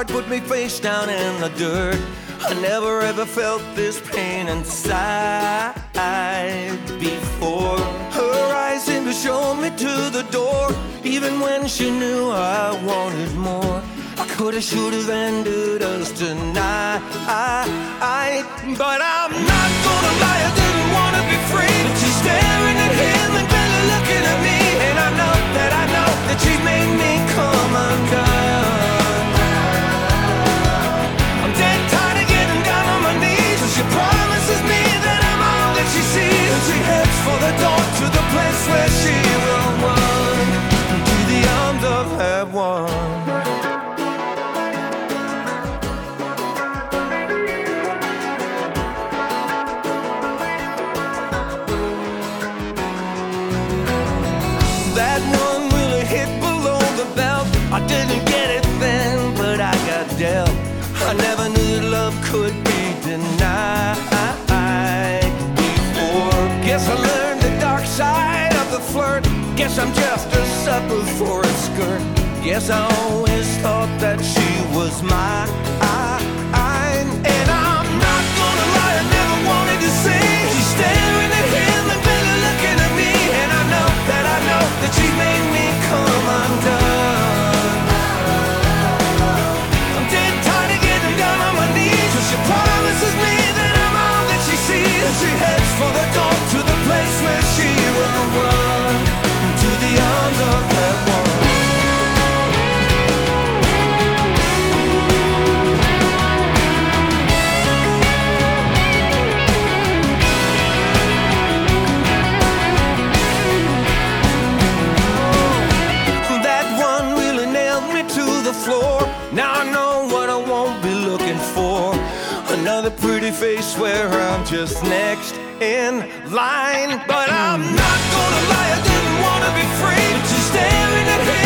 heart put me face down in the dirt. I never ever felt this pain inside before. Her eyes seemed to show me to the door, even when she knew I wanted more. I could've, should've ended us tonight, but I'm not gonna lie, I didn't wanna be free. But she's staring at him and barely looking at me, and I know that she's made me come undone. I'm dead tired of getting down on my knees, and she promises me that I'm all that she sees. And she heads for the door, to the place where she will run, to the arms of her one. That one really hit below the belt. I didn't get it then, but I got dealt. I never knew that love could be denied before. Guess I learned the dark side of the flirt. Guess I'm just a sucker for a skirt. Guess I always thought that she was mine. And I'm not gonna lie, I never wanted to see. She's staring at him and barely looking at me, and I know that she made me come undone. I'm dead tired of getting down on my knees, but she promises me that I'm all that she sees. And she heads for the door, to the place where she will run, to the arms of that one. Floor. Now I know what I won't be looking for. Another pretty face where I'm just next in line. But I'm not gonna lie, I didn't wanna be free. But she's staring at him